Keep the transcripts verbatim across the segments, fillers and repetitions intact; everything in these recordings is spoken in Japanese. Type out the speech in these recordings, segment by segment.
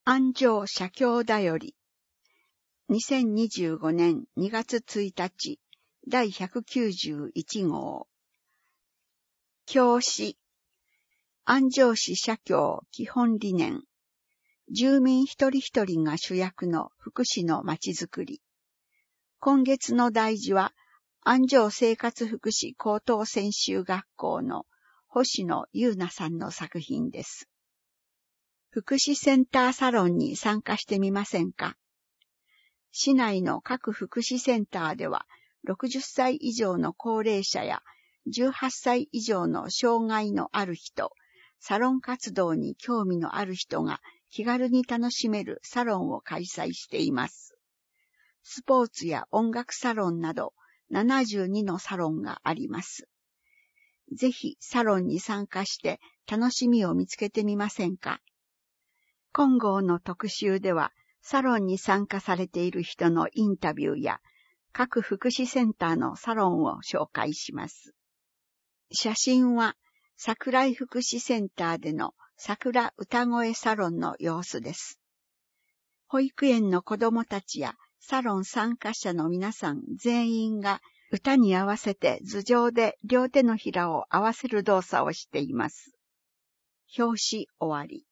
安城社協だより、にせんにじゅうごねんにがつついたち、だいひゃくきゅうじゅういちごう。教師、安城市社協基本理念。住民一人一人が主役の福祉のまちづくり。今月の題字は、安城生活福祉高等専修学校の星野優奈さんの作品です。福祉センターサロンに参加してみませんか？市内の各福祉センターでは、ろくじゅっさい以上の高齢者やじゅうはっさい以上の障害のある人、サロン活動に興味のある人が気軽に楽しめるサロンを開催しています。スポーツや音楽サロンなどななじゅうにのサロンがあります。ぜひサロンに参加して楽しみを見つけてみませんか？今号の特集では、サロンに参加されている人のインタビューや、各福祉センターのサロンを紹介します。写真は、桜井福祉センターでの桜歌声サロンの様子です。保育園の子どもたちやサロン参加者の皆さん全員が歌に合わせて頭上で両手のひらを合わせる動作をしています。表紙終わり。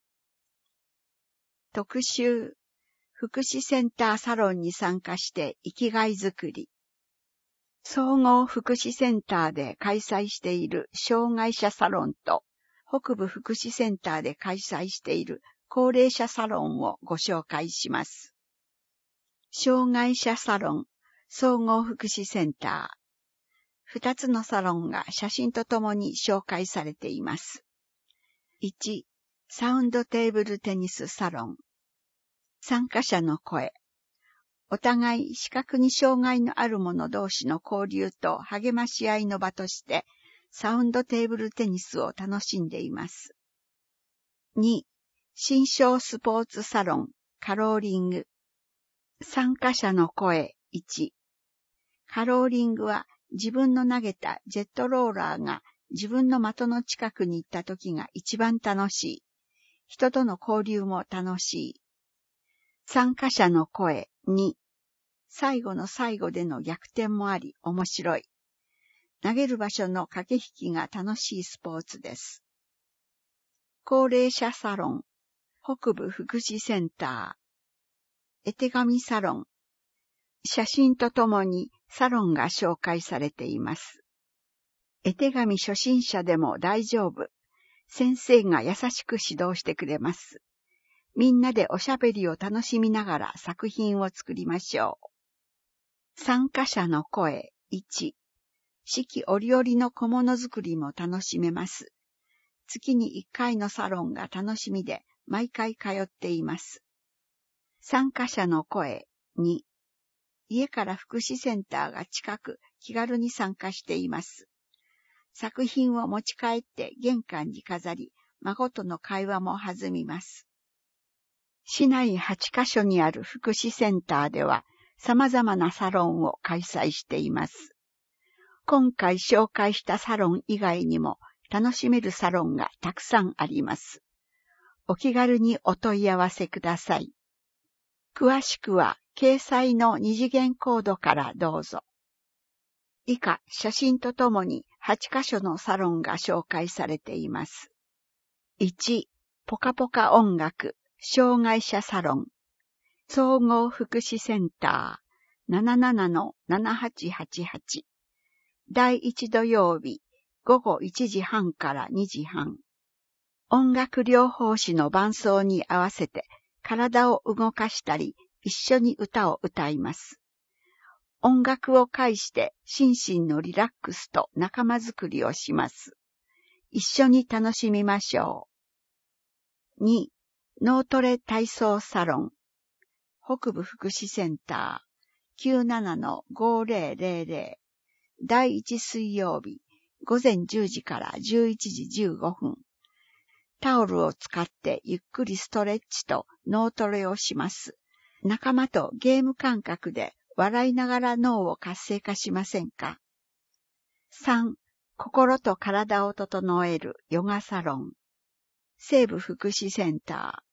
特集、福祉センターサロンに参加して生きがいづくり。総合福祉センターで開催している障害者サロンと、北部福祉センターで開催している高齢者サロンをご紹介します。障害者サロン、総合福祉センター。二つのサロンが写真とともに紹介されています。いち、サウンドテーブルテニスサロン。参加者の声。お互い視覚に障害のある者同士の交流と励まし合いの場として、サウンドテーブルテニスを楽しんでいます。に、新章スポーツサロン、カローリング。参加者の声。いち、カローリングは自分の投げたジェットローラーが自分の的の近くに行った時が一番楽しい。人との交流も楽しい。参加者の声。に、最後の最後での逆転もあり面白い。投げる場所の駆け引きが楽しいスポーツです。高齢者サロン、北部福祉センター、絵手紙サロン。写真とともにサロンが紹介されています。絵手紙初心者でも大丈夫。先生が優しく指導してくれます。みんなでおしゃべりを楽しみながら作品を作りましょう。参加者の声。いち、四季折々の小物作りも楽しめます。月にいっかいのサロンが楽しみで毎回通っています。参加者の声。に、家から福祉センターが近く気軽に参加しています。作品を持ち帰って玄関に飾り、孫との会話も弾みます。市内はちかしょにある福祉センターでは様々なサロンを開催しています。今回紹介したサロン以外にも楽しめるサロンがたくさんあります。お気軽にお問い合わせください。詳しくは掲載の二次元コードからどうぞ。以下、写真とともにはちかしょのサロンが紹介されています。いち、ポカポカ音楽、障害者サロン、総合福祉センター ななななのななはちはちはち。だいいち土曜日、ごごいちじはんからにじはん。音楽療法士の伴奏に合わせて体を動かしたり、一緒に歌を歌います。音楽を介して心身のリラックスと仲間づくりをします。一緒に楽しみましょう。に、脳トレ体操サロン、北部福祉センター きゅうななのごぜろぜろぜろ。だいいち水曜日、ごぜんじゅうじからじゅういちじじゅうごふん。タオルを使ってゆっくりストレッチと脳トレをします。仲間とゲーム感覚で笑いながら脳を活性化しませんか？さん、心と体を整えるヨガサロン。西部福祉センター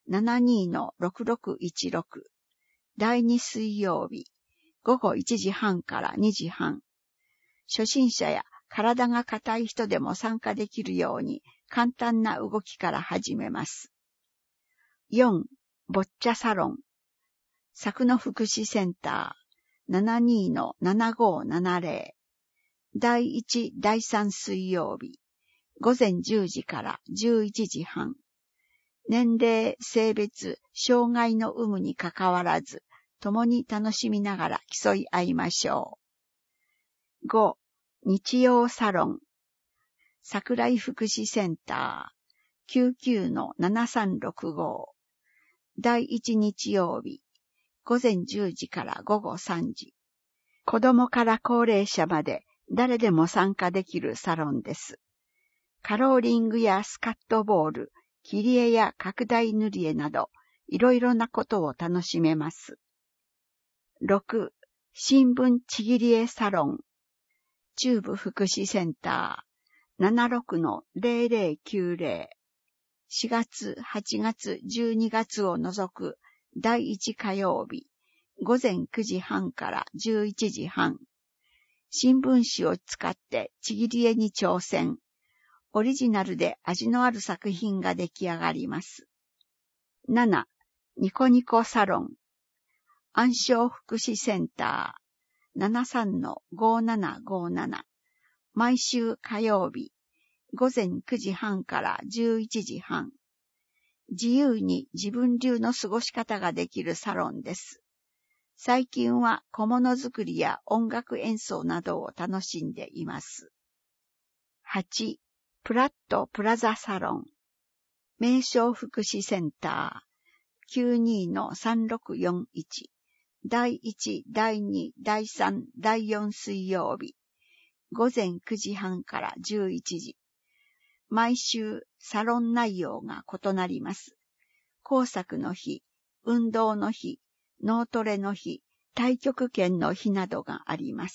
ななにのろくろくいちろく、だいに水曜日、ごごいちじはんからにじはん。初心者や体が硬い人でも参加できるように簡単な動きから始めます。よん、ボッチャサロン。佐久野福祉センター ななにのななごななぜろ。だいいち、だいさん水曜日、ごぜんじゅうじからじゅういちじはん。年齢、性別、障害の有無にかかわらず、共に楽しみながら競い合いましょう。ご、日曜サロン。桜井福祉センター きゅうきゅうのななさんろくご。だいいち日曜日、ごぜんじゅうじからごごさんじ。子供から高齢者まで誰でも参加できるサロンです。カローリングやスカットボール、切り絵や拡大塗り絵など、いろいろなことを楽しめます。ろく、新聞ちぎり絵サロン。中部福祉センター ななろくのぜろぜろきゅうぜろ。しがつ、はちがつ、じゅうにがつを除くだいいち火曜日、ごぜんくじはんからじゅういちじはん。新聞紙を使ってちぎり絵に挑戦。オリジナルで味のある作品が出来上がります。なな、ニコニコサロン。安昌福祉センター ななさんのごななごなな。毎週火曜日、ごぜんくじはんからじゅういちじはん。自由に自分流の過ごし方ができるサロンです。最近は小物作りや音楽演奏などを楽しんでいます。はち、プラットプラザサロン。名称福祉センター きゅうにのさんろくよんいち。だいいち、だいに、だいさん、だいよん水曜日。ごぜんくじはんからじゅういちじ。毎週サロン内容が異なります。工作の日、運動の日、脳トレの日、太極拳の日などがあります。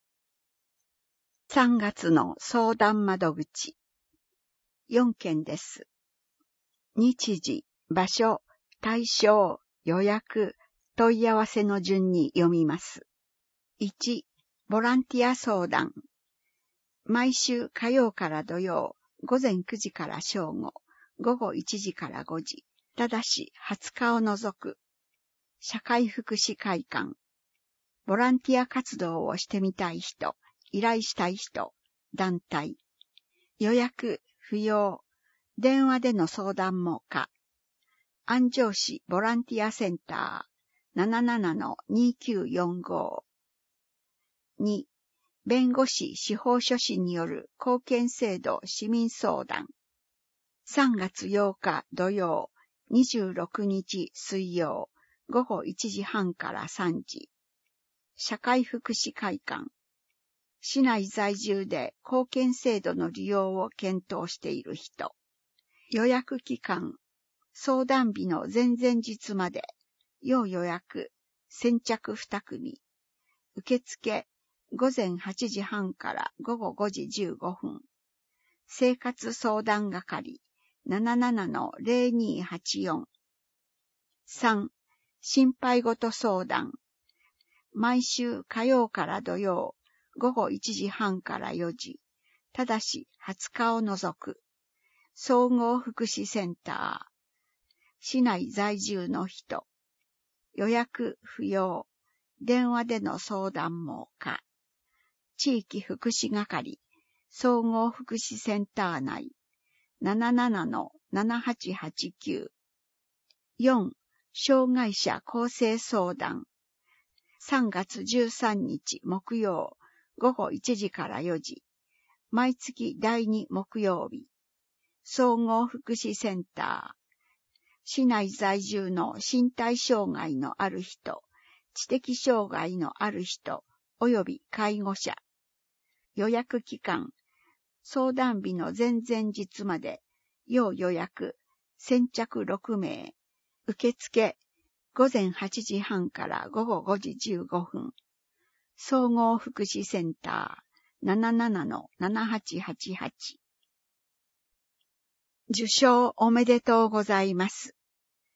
さんがつの相談窓口。よんけんです。日時、場所、対象、予約、問い合わせの順に読みます。いち、ボランティア相談。毎週火曜から土曜、ごぜんくじから正午、ごごいちじからごじ、ただしはつかを除く。社会福祉会館。ボランティア活動をしてみたい人、依頼したい人、団体。予約、不要。電話での相談も可。安城市ボランティアセンター ななななのにきゅうよんご。に、弁護士司法書士による公権制度市民相談。さんがつようか土曜、にじゅうろくにち水曜、ごごいちじはんからさんじ。社会福祉会館。市内在住で公権制度の利用を検討している人。予約期間。相談日の前々日まで。要予約。先着に組。受付。ごぜんはちじはんからごごごじじゅうごふん。生活相談係 ななななのぜろにはちよん。さん、心配事相談。毎週火曜から土曜、ごごいちじはんからよじ。ただしはつかを除く。総合福祉センター。市内在住の人。予約不要。電話での相談も可。地域福祉係。総合福祉センター内。ななななのななはちはちきゅう。よん、障害者更生相談。さんがつじゅうさんにち木曜、ごごいちじからよじ。毎月だいに木曜日。総合福祉センター。市内在住の身体障害のある人、知的障害のある人、及び介護者。予約期間。相談日の前々日まで。要予約。先着ろくめい。受付。ごぜんはちじはんからごごごじじゅうごふん。総合福祉センター ななななのななはちはちはち。受賞おめでとうございます。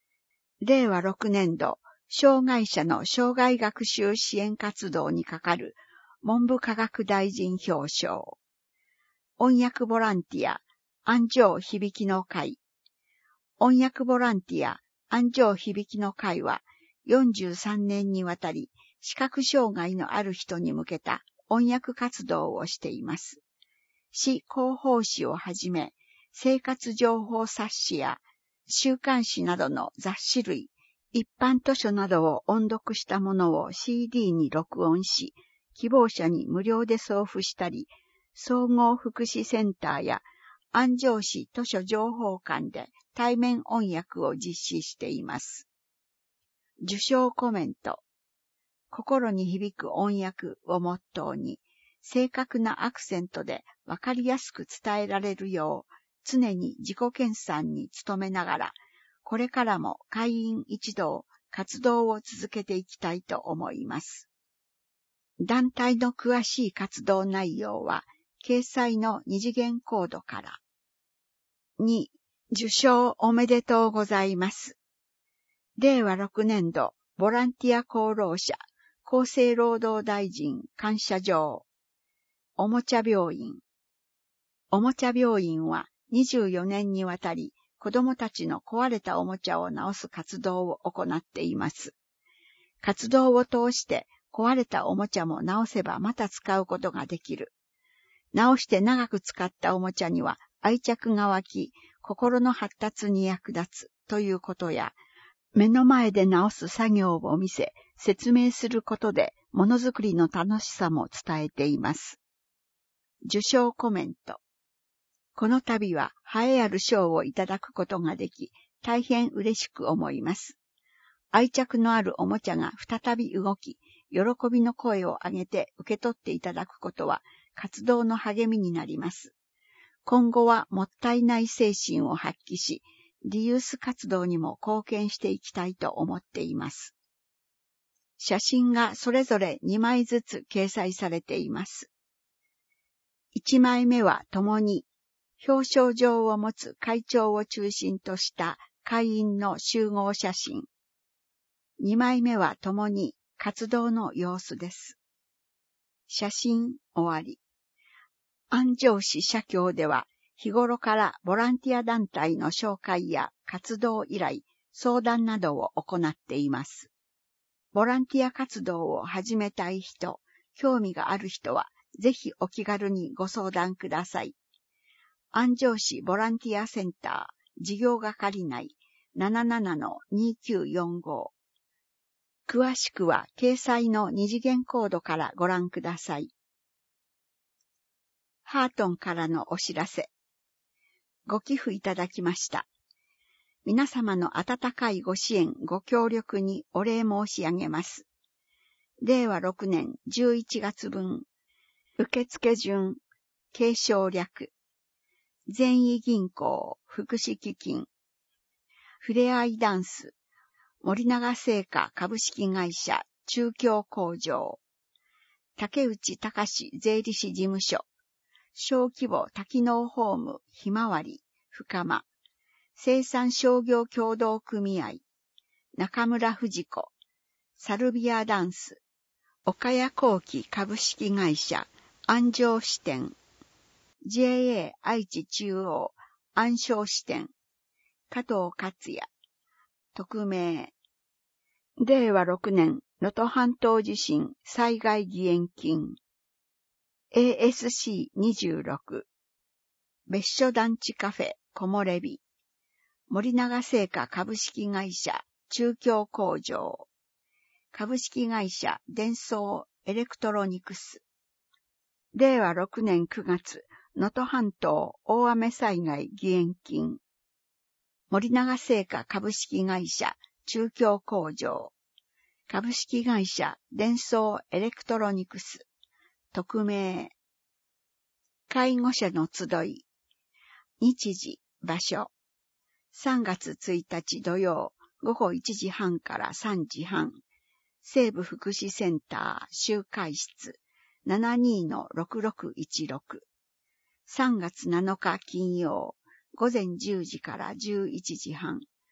れいわろくねんど、障害者の障害学習支援活動にかかる文部科学大臣表彰。音訳ボランティア、安城響きの会。音訳ボランティア、安城響きの会は、よんじゅうさんねんにわたり、視覚障害のある人に向けた音訳活動をしています。市広報誌をはじめ、生活情報冊子や週刊誌などの雑誌類、一般図書などを音読したものを シーディー に録音し、希望者に無料で送付したり、総合福祉センターや安城市図書情報館で対面音訳を実施しています。受賞コメント。心に響く音訳をモットーに、正確なアクセントでわかりやすく伝えられるよう、常に自己研鑽に努めながら、これからも会員一同活動を続けていきたいと思います。団体の詳しい活動内容は、掲載の二次元コードから。に、受賞おめでとうございます。れいわろくねんど、ボランティア功労者、厚生労働大臣感謝状。おもちゃ病院。おもちゃ病院はにじゅうよねんにわたり、子供たちの壊れたおもちゃを直す活動を行っています。活動を通して壊れたおもちゃも直せばまた使うことができる。直して長く使ったおもちゃには愛着が湧き、心の発達に役立つということや、目の前で直す作業を見せ、説明することでものづくりの楽しさも伝えています。受賞コメント。この度は栄えある賞をいただくことができ、大変嬉しく思います。愛着のあるおもちゃが再び動き、喜びの声を上げて受け取っていただくことは活動の励みになります。今後はもったいない精神を発揮し、リユース活動にも貢献していきたいと思っています。写真がそれぞれにまいずつ掲載されています。いちまいめは共に表彰状を持つ会長を中心とした会員の集合写真。にまいめは共に活動の様子です。写真終わり。安城市社協では日頃からボランティア団体の紹介や活動依頼、相談などを行っています。ボランティア活動を始めたい人、興味がある人はぜひお気軽にご相談ください。安城市ボランティアセンター事業係内 ななななのにきゅうよんご。詳しくは掲載の二次元コードからご覧ください。ハートンからのお知らせ。ご寄付いただきました。皆様の温かいご支援、ご協力にお礼申し上げます。れいわろくねんじゅういちがつ分、受付順、継承略、善意銀行福祉基金、ふれあいダンス、森永製菓株式会社中京工場、竹内隆税理士事務所、小規模多機能ホームひまわり、深間、生産商業協同組合、中村富子、サルビアダンス、岡谷工機株式会社、安城支店、ジェーエー 愛知中央、安昌支店、加藤克也、匿名、れいわろくねん能登半島地震災害義援金、エーエスシーにじゅうろく、別所団地カフェ木漏れ日、森永製菓株式会社中京工場、株式会社デンソーエレクトロニクス、れいわろくねんくがつ能登半島大雨災害義援金、森永製菓株式会社中京工場、株式会社デンソーエレクトロニクス、匿名、介護者の集い、日時、場所、さんがつついたち土曜ごごいちじはんからさんじはん、西部福祉センター集会室 ななにのろくろくいちろく、さんがつなのか金曜、午前じゅうじからじゅういちじはん、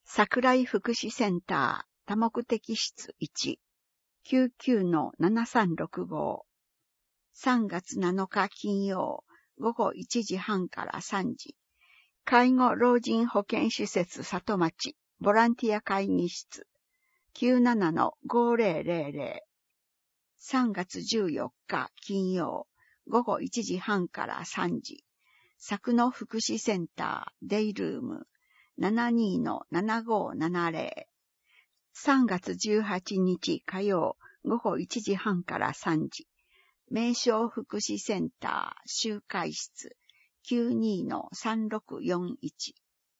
桜井福祉センター多目的室いち きゅうきゅうのななさんろくご さんがつなのか金曜午後いちじはんからさんじ、介護老人保健施設里町ボランティア会議室 きゅうななのごぜろぜろぜろ、さんがつじゅうよっか金曜午後いちじはんからさんじ、佐久野福祉センターデイルーム ななにのななごななぜろ、さんがつじゅうはちにち火曜午後いちじはんからさんじ、名称福祉センター集会室 きゅうにのさんろくよんいち。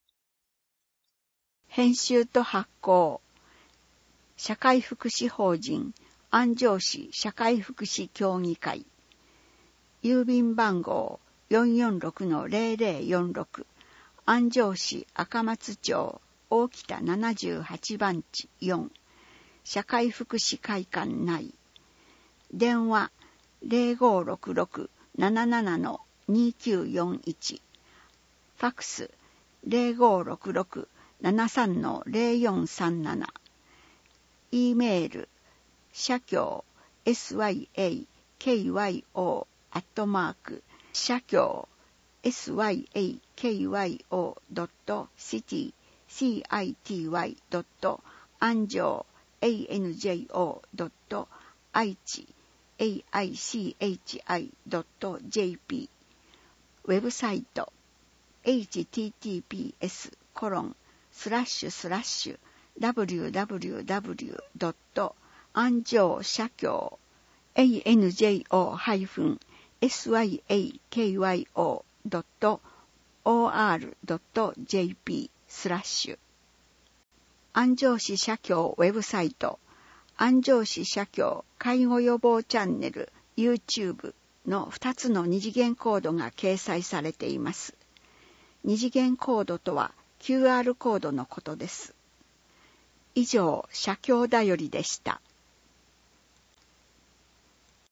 編集と発行社会福祉法人安城市社会福祉協議会、郵便番号 よんよんろくのぜろぜろよんろく、安城市赤松町大北ななじゅうはちばんちよん、社会福祉会館内、電話 ぜろごろくろくなななのにきゅうよんいち、ファックス ぜろごろくろくななさんのぜろよんさんなな、E メール社協 エスワイエーケーワイオー アットマーク社協 エスワイエーケーワイオー ドット シティ シーアイティーワイ ドット 安城 エーエヌジェーオー ドット 愛知 エーアイシーエイチアイ ドット ジェーピー、 ウェブサイト エイチティーティーピーエスコロンスラッシュスラッシュ ダブリューダブリューダブリュー ドット 安城社協 エーエヌジェーオー エスワイエーケーワイオー ドット オーアール ドット ジェーピー スラッシュ、安城市社協ウェブサイト安城市社協介護予防チャンネル YouTube のふたつの二次元コードが掲載されています。二次元コードとは キューアール コードのことです。以上、社協だよりでした。